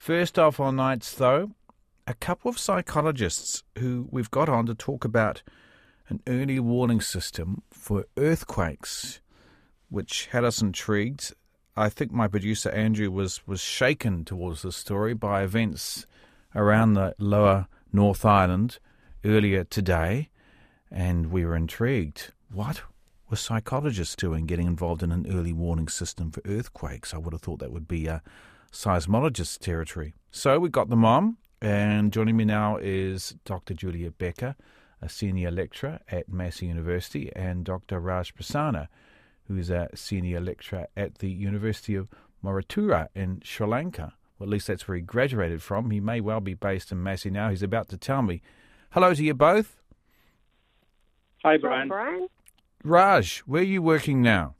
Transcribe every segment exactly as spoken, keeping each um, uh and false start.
First off on Nights, though, a couple of psychologists who we've got on to talk about an early warning system for earthquakes, which had us intrigued. I think my producer Andrew was, was shaken towards this story by events around the lower North Island earlier today, and we were intrigued. What were psychologists doing getting involved in an early warning system for earthquakes? I would have thought that would be a seismologist's territory. So we got them on, and joining me now is Doctor Julia Becker, a senior lecturer at Massey University, and Doctor Raj Prasanna, who is a senior lecturer at the University of Moratuwa in Sri Lanka. Well, at least that's where he graduated from. He may well be based in Massey now. He's about to tell me. Hello to you both. Hi, Brian. Hi, Brian. Raj, where are you working now?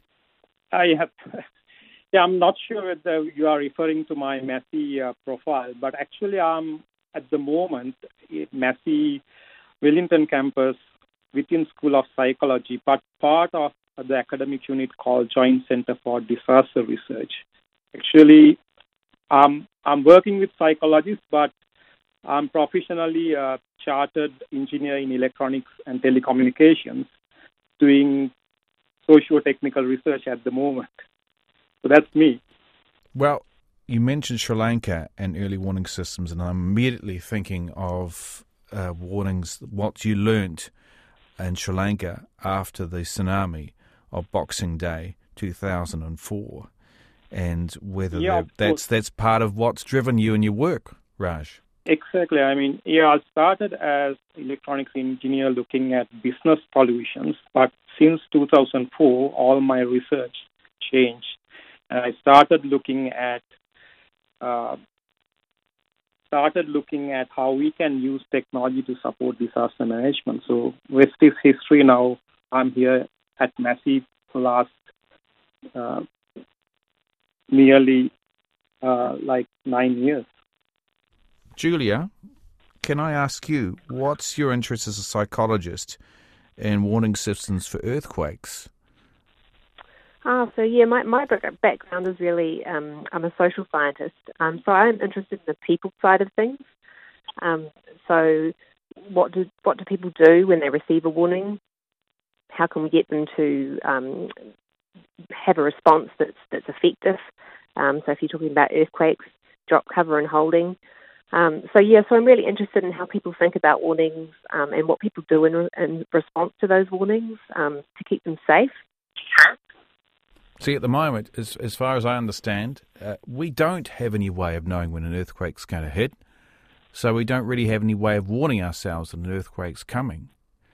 I have, yeah, I'm not sure whether you are referring to my Massey uh, profile, but actually I'm at the moment at Massey Wellington campus within School of Psychology, but part of the academic unit called Joint Center for Disaster Research. Actually, um, I'm working with psychologists, but I'm professionally a chartered engineer in electronics and telecommunications, doing socio-technical research at the moment. So that's me. Well, you mentioned Sri Lanka and early warning systems, and I'm immediately thinking of uh, warnings, what you learnt in Sri Lanka after the tsunami of Boxing Day two thousand four, and whether yeah, that's that's part of what's driven you in your work, Raj. Exactly. I mean, yeah, I started as electronics engineer looking at business solutions, but since two thousand four, all my research changed, and I started looking at uh, started looking at how we can use technology to support disaster management. So, rest is history. Now I'm here at Massey for last uh, nearly uh, like nine years. Julia, can I ask you, what's your interest as a psychologist in warning systems for earthquakes? Ah, so yeah, my, my background is really, um, I'm a social scientist, um, so I'm interested in the people side of things. Um, so what do what do people do when they receive a warning? How can we get them to um, have a response that's that's effective? Um, so if you're talking about earthquakes, drop, cover and holding. Um, so yeah, so I'm really interested in how people think about warnings um, and what people do in, re- in response to those warnings um, to keep them safe. See, at the moment, as, as far as I understand, uh, we don't have any way of knowing when an earthquake's going to hit, so we don't really have any way of warning ourselves that an earthquake's coming.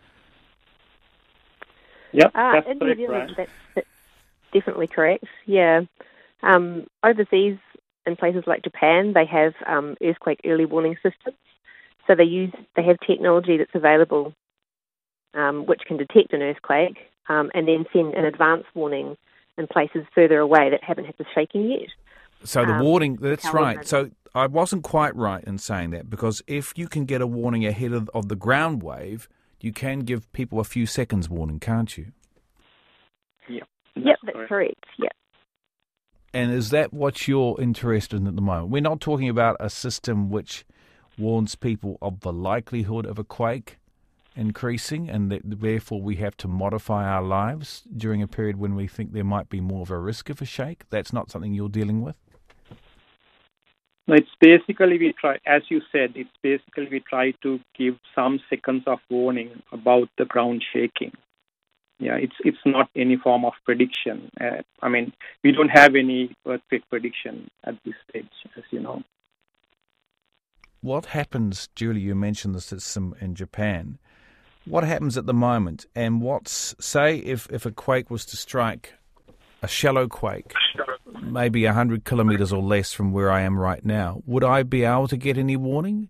Yep, uh, that's in correct, New Zealand, right. that's, that's definitely correct, yeah. Um, overseas, in places like Japan, they have um, earthquake early warning systems. So they use they have technology that's available um, which can detect an earthquake um, and then send an advance warning in places further away that haven't had the shaking yet. So the um, warning, that's right. them. So I wasn't quite right in saying that, because if you can get a warning ahead of, of the ground wave, you can give people a few seconds warning, can't you? Yep, Yep, that's that's correct. correct, yeah. And is that what you're interested in at the moment? We're not talking about a system which warns people of the likelihood of a quake increasing, and that therefore we have to modify our lives during a period when we think there might be more of a risk of a shake. That's not something you're dealing with? No, it's basically we try, as you said, it's basically we try to give some seconds of warning about the ground shaking. Yeah, it's it's not any form of prediction. Uh, I mean, we don't have any earthquake prediction at this stage, as you know. What happens, Julie, you mentioned the system in Japan. What happens at the moment, and what's, say, if, if a quake was to strike, a shallow quake, maybe one hundred kilometres or less from where I am right now, would I be able to get any warning?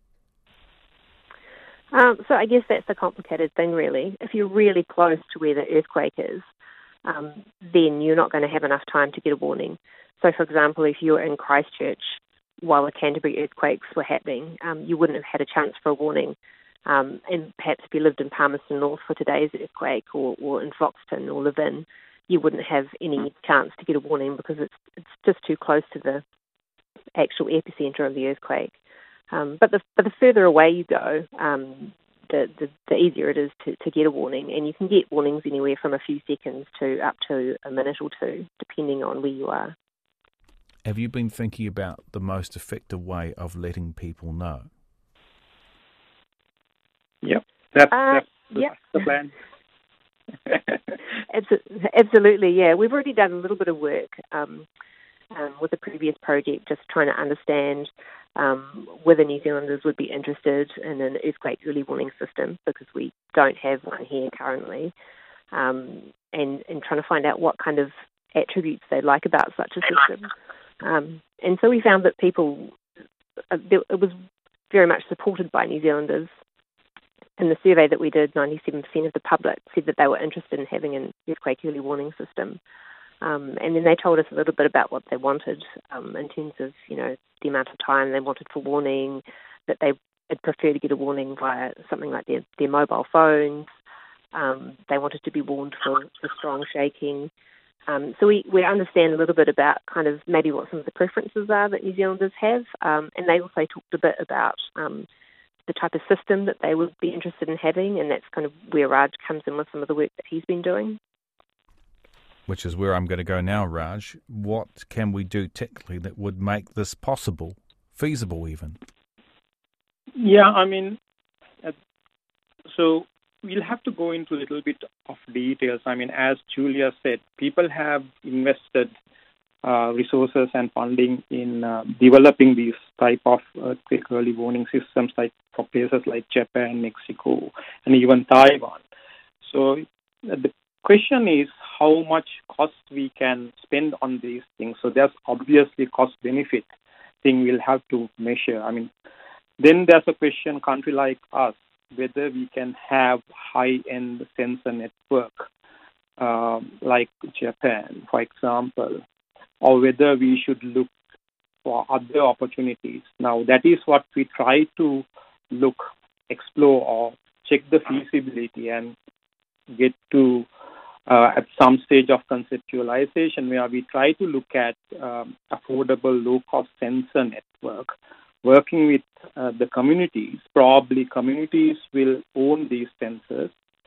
Um, so I guess that's the complicated thing, really. If you're really close to where the earthquake is, um, then you're not going to have enough time to get a warning. So, for example, if you were in Christchurch while the Canterbury earthquakes were happening, um, you wouldn't have had a chance for a warning. Um, and perhaps if you lived in Palmerston North for today's earthquake, or, or in Foxton or Levin, you wouldn't have any chance to get a warning because it's it's just too close to the actual epicenter of the earthquake. Um, but the but the further away you go, um, the, the the easier it is to, to get a warning, and you can get warnings anywhere from a few seconds to up to a minute or two, depending on where you are. Have you been thinking about the most effective way of letting people know? Yep, that's, uh, that's, yep. that's the plan. Absolutely, yeah. We've already done a little bit of work um, um, with the previous project, just trying to understand um, whether New Zealanders would be interested in an earthquake early warning system, because we don't have one here currently, um, and, and trying to find out what kind of attributes they like about such a system. Um, and so we found that people, uh, it was very much supported by New Zealanders. In the survey that we did, ninety-seven percent of the public said that they were interested in having an earthquake early warning system. Um, and then they told us a little bit about what they wanted um, in terms of, you know, the amount of time they wanted for warning, that they would prefer to get a warning via something like their, their mobile phones. Um, they wanted to be warned for, for strong shaking. Um, so we, we understand a little bit about kind of maybe what some of the preferences are that New Zealanders have. Um, and they also talked a bit about um, the type of system that they would be interested in having, and that's kind of where Raj comes in with some of the work that he's been doing. Which is where I'm going to go now, Raj. What can we do technically that would make this possible, feasible even? Yeah, I mean, uh, so we'll have to go into a little bit of details. I mean, as Julia said, people have invested uh, resources and funding in uh, developing these type of earthquake early warning systems, like for places like Japan, Mexico, and even Taiwan. So uh, the question is how much cost we can spend on these things. So there's obviously cost-benefit thing we'll have to measure. I mean, then there's a question, country like us, whether we can have high-end sensor network uh, like Japan, for example, or whether we should look for other opportunities. Now, that is what we try to look, explore, or check the feasibility and get to uh, at some stage of conceptualization, where we try to look at um, affordable, low-cost sensor network, working with uh, the communities. Probably communities will own these sensors.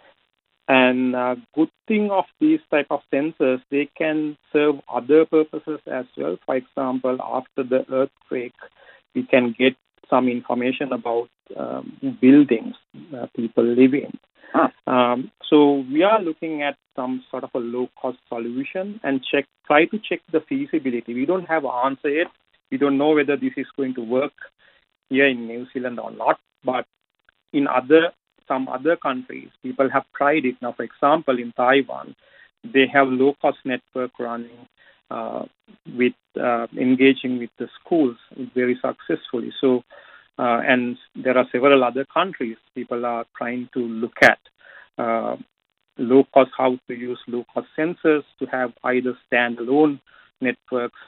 And uh, good thing of these type of sensors, they can serve other purposes as well. For example, after the earthquake, we can get some information about um, buildings uh, people live in. Ah. Um, so we are looking at some sort of a low-cost solution and check, try to check the feasibility. We don't have an answer yet. We don't know whether this is going to work here in New Zealand or not. But in other some other countries, people have tried it. Now, for example, in Taiwan, they have low-cost network running uh, with uh, engaging with the schools very successfully. So, uh, and there are several other countries people are trying to look at uh, low-cost, how to use low-cost sensors to have either standalone networks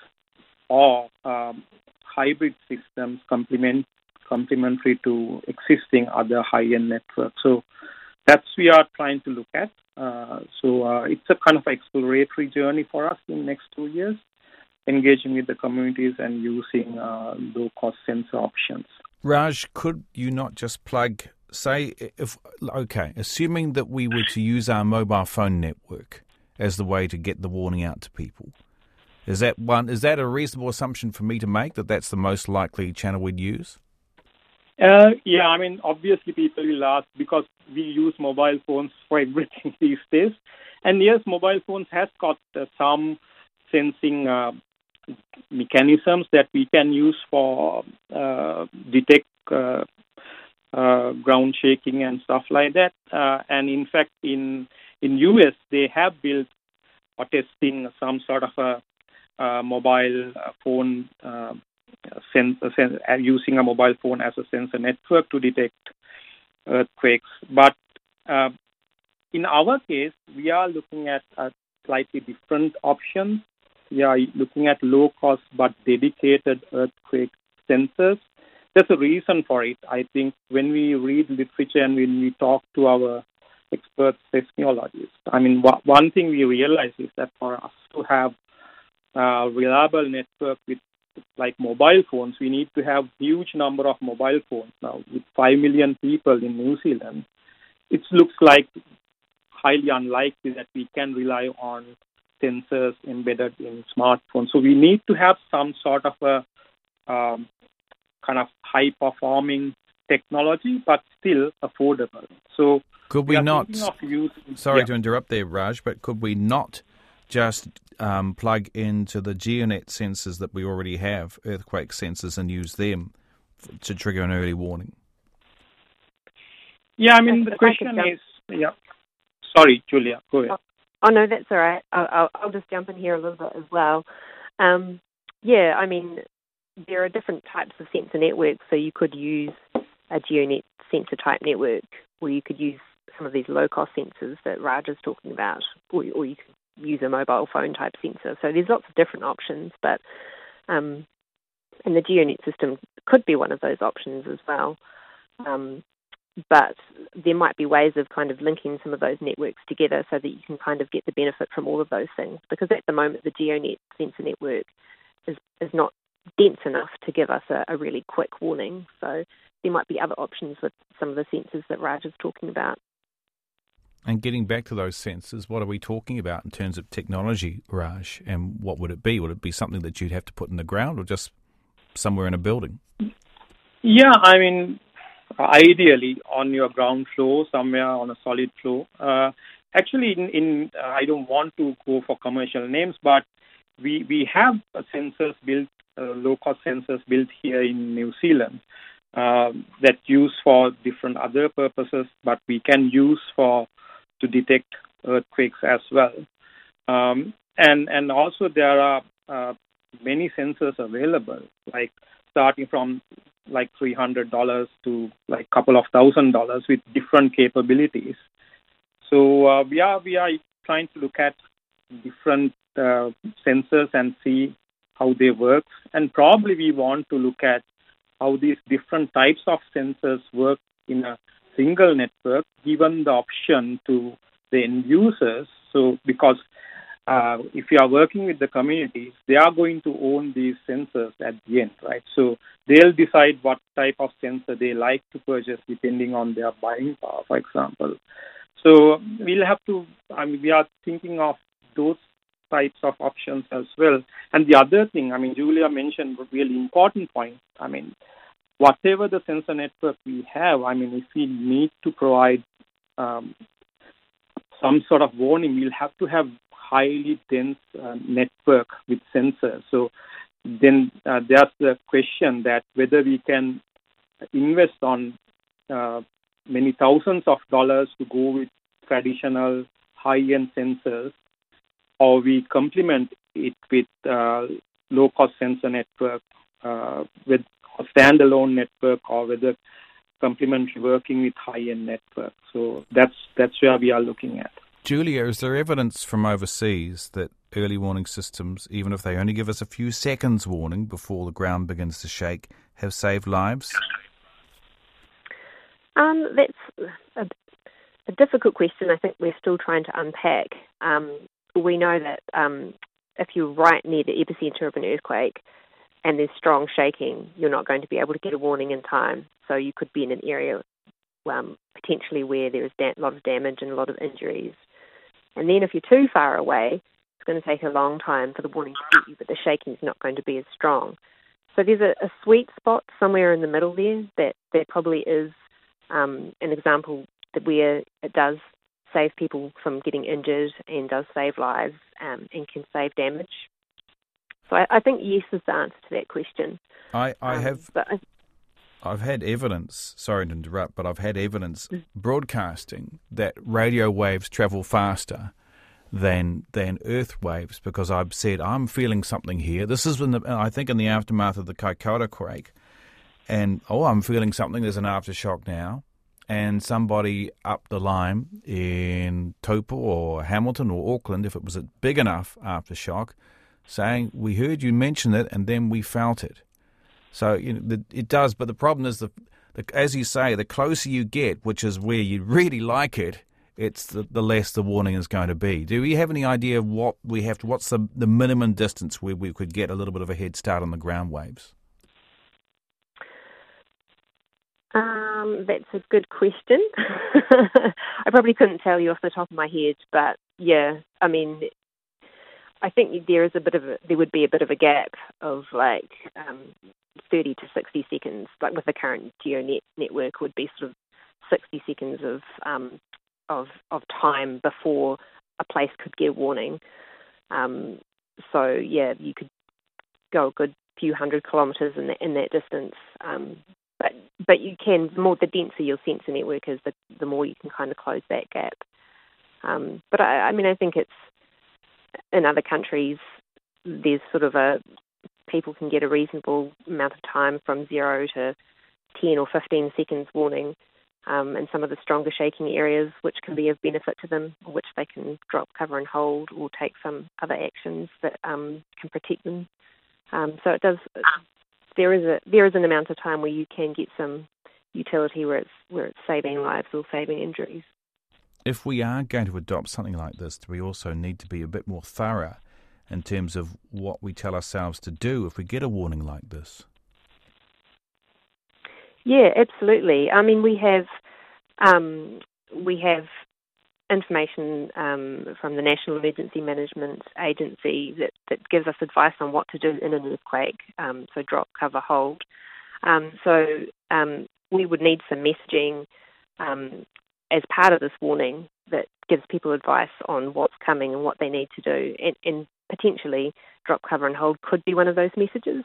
or um, hybrid systems complement complementary to existing other high-end networks. So that's we are trying to look at. Uh, so uh, it's a kind of exploratory journey for us in the next two years, engaging with the communities and using uh, low-cost sensor options. Raj, could you not just plug, say, if okay, assuming that we were to use our mobile phone network as the way to get the warning out to people, is that one? Is that a reasonable assumption for me to make, that that's the most likely channel we'd use? Uh, yeah, I mean, obviously people will ask, because we use mobile phones for everything these days. And yes, mobile phones has got uh, some sensing uh, mechanisms that we can use for uh, detect uh, uh, ground shaking and stuff like that. Uh, and in fact, in in U S, they have built or testing some sort of a, a mobile phone uh, Sensor, sen- using a mobile phone as a sensor network to detect earthquakes. But uh, in our case, we are looking at a slightly different option. We are looking at low-cost but dedicated earthquake sensors. There's a reason for it. I think when we read literature and when we talk to our expert seismologists, I mean, w- one thing we realize is that for us to have a reliable network with like mobile phones, we need to have huge number of mobile phones now. With five million people in New Zealand, it looks like highly unlikely that we can rely on sensors embedded in smartphones. So we need to have some sort of a um, kind of high-performing technology, but still affordable. So could we, we not? using, sorry yeah. to interrupt there, Raj, but could we not just um, plug into the GeoNet sensors that we already have, earthquake sensors, and use them f- to trigger an early warning? Yeah, I mean, the question is, yeah. Sorry, Julia, go ahead. Oh, oh no, that's all right. I'll, I'll, I'll just jump in here a little bit as well. Um, yeah, I mean, there are different types of sensor networks, so you could use a GeoNet sensor type network, or you could use some of these low-cost sensors that Raj is talking about, or, or you could use a mobile phone type sensor. So there's lots of different options, but um, and the GeoNet system could be one of those options as well. Um, but there might be ways of kind of linking some of those networks together so that you can kind of get the benefit from all of those things. Because at the moment, the GeoNet sensor network is, is not dense enough to give us a, a really quick warning. So there might be other options with some of the sensors that Raj is talking about. And getting back to those sensors, what are we talking about in terms of technology, Raj? And what would it be? Would it be something that you'd have to put in the ground or just somewhere in a building? Yeah, I mean, ideally on your ground floor, somewhere on a solid floor. Uh, actually, in, in uh, I don't want to go for commercial names, but we we have sensors built, uh, low-cost sensors built here in New Zealand uh, that use for different other purposes, but we can use for to detect earthquakes as well. Um, and and also there are uh, many sensors available, like starting from like three hundred dollars to like a couple of thousand dollars with different capabilities. So uh, we are we are trying to look at different uh, sensors and see how they work. And probably we want to look at how these different types of sensors work in a single network, given the option to the end users. So because Uh, if you are working with the communities, they are going to own these sensors at the end, right? So they'll decide what type of sensor they like to purchase depending on their buying power, for example. So we'll have to, I mean, we are thinking of those types of options as well. And the other thing, I mean, Julia mentioned a really important point. I mean, whatever the sensor network we have, I mean, if we need to provide um, some sort of warning, we'll have to have highly dense uh, network with sensors. So then uh, there's the question that whether we can invest on uh, many thousands of dollars to go with traditional high-end sensors, or we complement it with uh, low-cost sensor network uh, with a standalone network, or whether complementary working with high-end network. So that's that's where we are looking at. Julia, is there evidence from overseas that early warning systems, even if they only give us a few seconds warning before the ground begins to shake, have saved lives? Um, that's a, a difficult question. I think we're still trying to unpack. Um, we know that um, if you're right near the epicenter of an earthquake and there's strong shaking, you're not going to be able to get a warning in time. So you could be in an area um, potentially where there is da- a lot of damage and a lot of injuries. And then if you're too far away, it's going to take a long time for the warning to get you, but the shaking is not going to be as strong. So there's a, a sweet spot somewhere in the middle there that, that probably is um, an example that where it does save people from getting injured and does save lives um, and can save damage. So I, I think yes is the answer to that question. I, I um, have... But I, I've had evidence, sorry to interrupt, but I've had evidence broadcasting that radio waves travel faster than than earth waves, because I've said, I'm feeling something here. This is, in the, I think, in the aftermath of the Kaikoura quake. And, oh, I'm feeling something. There's an aftershock now. And somebody up the line in Taupo or Hamilton or Auckland, if it was a big enough aftershock, saying, we heard you mention it and then we felt it. So you know, the, it does, but the problem is, the, the, as you say, the closer you get, which is where you really like it, it's the, the less the warning is going to be. Do we have any idea of what we have to? What's the the minimum distance where we could get a little bit of a head start on the ground waves? Um, that's a good question. I probably couldn't tell you off the top of my head, but yeah, I mean, I think there is a bit of a, there would be a bit of a gap of like um, thirty to sixty seconds. Like with the current GeoNet network, would be sort of sixty seconds of um, of of time before a place could get a warning. Um, so yeah, you could go a good few hundred kilometres in that in that distance. Um, but but you can, the more the denser your sensor network is, the the more you can kind of close that gap. Um, but I, I mean, I think it's in other countries, there's sort of a people can get a reasonable amount of time from zero to ten or fifteen seconds warning. Um, in some of the stronger shaking areas, which can be of benefit to them, which they can drop, cover and hold, or take some other actions that um, can protect them. Um, so it does. There is a there is an amount of time where you can get some utility where it's where it's saving lives or saving injuries. If we are going to adopt something like this, we also need to be a bit more thorough in terms of what we tell ourselves to do if we get a warning like this. Yeah, absolutely. I mean, we have um, we have information um, from the National Emergency Management Agency that, that gives us advice on what to do in an earthquake. Um, so drop, cover, hold. Um, so um, we would need some messaging um, as part of this warning that gives people advice on what's coming and what they need to do. And, and potentially drop, cover and hold could be one of those messages.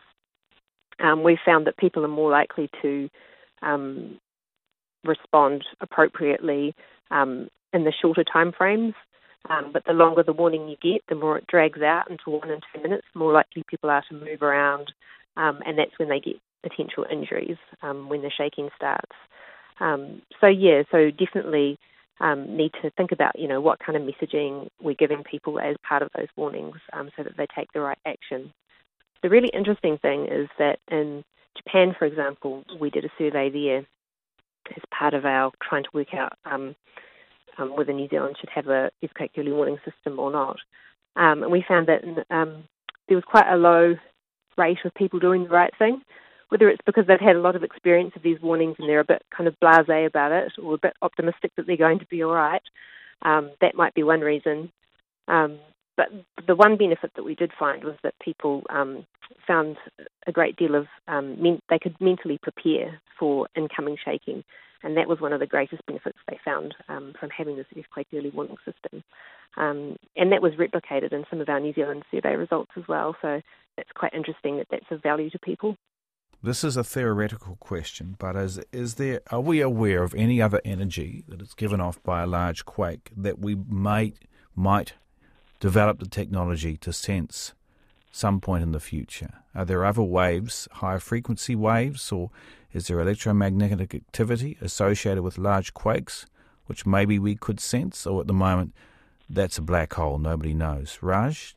Um, we've found that people are more likely to um, respond appropriately um, in the shorter time frames, um, but the longer the warning you get, the more it drags out into one and two minutes, the more likely people are to move around, um, and that's when they get potential injuries, um, when the shaking starts. Um, so yeah, so definitely um, need to think about, you know, what kind of messaging we're giving people as part of those warnings, um, so that they take the right action. The really interesting thing is that in Japan, for example, we did a survey there as part of our trying to work out um, um, whether New Zealand should have a earthquake early warning system or not. Um, and we found that um, there was quite a low rate of people doing the right thing, whether it's because they've had a lot of experience of these warnings and they're a bit kind of blasé about it, or a bit optimistic that they're going to be all right. Um, that might be one reason. Um, But the one benefit that we did find was that people um, found a great deal of, um, men- they could mentally prepare for incoming shaking. And that was one of the greatest benefits they found um, from having this earthquake early warning system. Um, and that was replicated in some of our New Zealand survey results as well. So it's quite interesting that that's of value to people. This is a theoretical question, but is is there are we aware of any other energy that is given off by a large quake that we might might develop the technology to sense some point in the future? Are there other waves, higher frequency waves, or is there electromagnetic activity associated with large quakes, which maybe we could sense, or at the moment that's a black hole, nobody knows? Raj?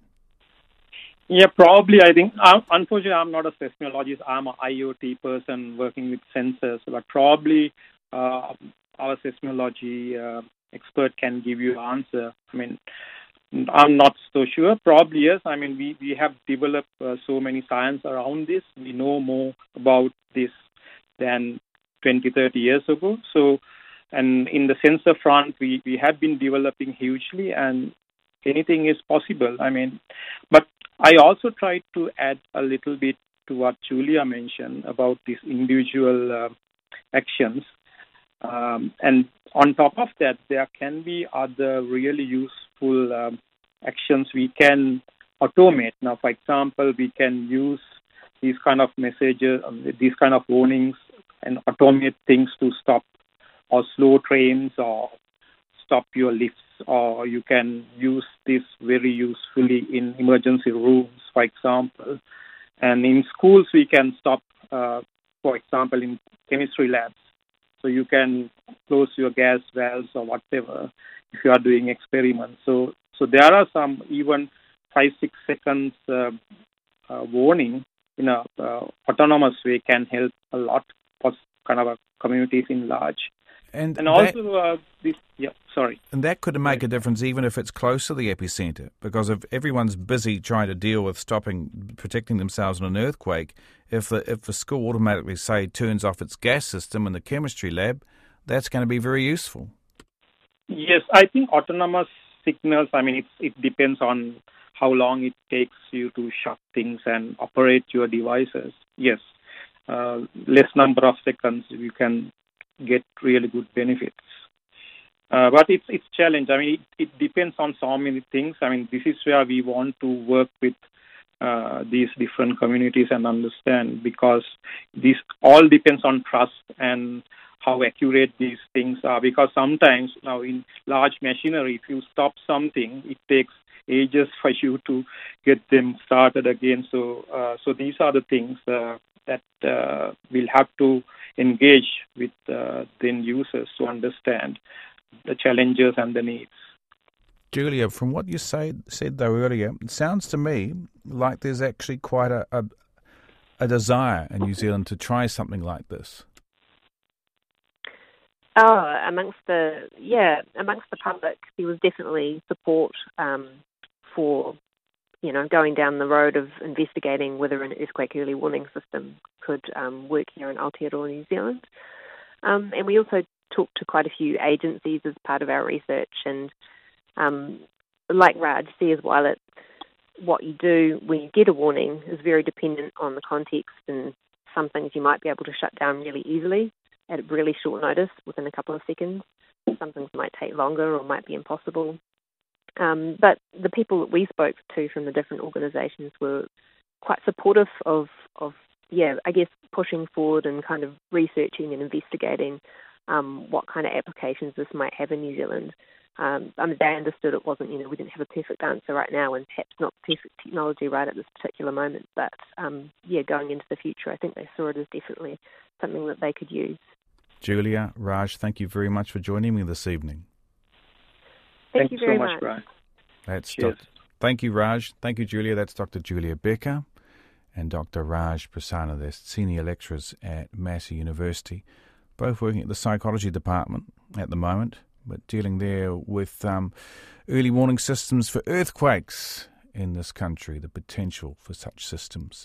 Yeah, probably. I think, uh, unfortunately, I'm not a seismologist. I'm an I O T person working with sensors, but probably uh, our seismology uh, expert can give you an answer. I mean, I'm not so sure. Probably yes. I mean, we, we have developed uh, so many science around this. We know more about this than twenty, thirty years ago. So, and in the sensor front, we, we have been developing hugely, and anything is possible. I mean, but I also tried to add a little bit to what Julia mentioned about these individual uh, actions. Um, and on top of that, there can be other really useful um, actions we can automate. Now, for example, we can use these kind of messages, these kind of warnings, and automate things to stop or slow trains or stop your lifts, or you can use this very usefully in emergency rooms, for example. And in schools, we can stop, uh, for example, in chemistry labs. So you can close your gas valves or whatever if you are doing experiments. So so there are some even five, six seconds uh, uh, warning in a uh, autonomous way can help a lot for kind of a communities in large. And, and that, also, uh, this, yeah, sorry. and that could make a difference even if it's close to the epicenter, because if everyone's busy trying to deal with stopping, protecting themselves in an earthquake, if the, if the school automatically, say, turns off its gas system in the chemistry lab, that's going to be very useful. Yes, I think autonomous signals, I mean, it, it depends on how long it takes you to shut things and operate your devices. Yes, uh, less number of seconds, you can get really good benefits. Uh, but it's it's challenge. I mean, it, it depends on so many things. I mean, this is where we want to work with uh, these different communities and understand, because this all depends on trust and how accurate these things are. Because sometimes now in large machinery, if you stop something, it takes ages for you to get them started again. So, uh, so these are the things uh, that uh, we'll have to engage with uh, the end users to understand the challenges and the needs. Julia, from what you say, said though earlier, it sounds to me like there's actually quite a, a, a desire in New Zealand to try something like this. Oh, amongst the yeah, amongst the public, there was definitely support um, for, you know, going down the road of investigating whether an earthquake early warning system could um, work here in Aotearoa, New Zealand. Um, and we also talked to quite a few agencies as part of our research, and um, like Raj says, while it, what you do when you get a warning is very dependent on the context, and some things you might be able to shut down really easily at really short notice within a couple of seconds. Some things might take longer or might be impossible. Um, but the people that we spoke to from the different organisations were quite supportive of, of, yeah, I guess pushing forward and kind of researching and investigating um, what kind of applications this might have in New Zealand. Um, I mean, they understood it wasn't, you know, we didn't have a perfect answer right now, and perhaps not perfect technology right at this particular moment. But, um, yeah, going into the future, I think they saw it as definitely something that they could use. Julia, Raj, thank you very much for joining me this evening. Thank Thank you you very so much, much. Brian. That's Cheers. Doc- Thank you, Raj. Thank you, Julia. That's Doctor Julia Becker and Doctor Raj Prasanna. They're senior lecturers at Massey University, both working at the psychology department at the moment, but dealing there with um, early warning systems for earthquakes in this country, the potential for such systems.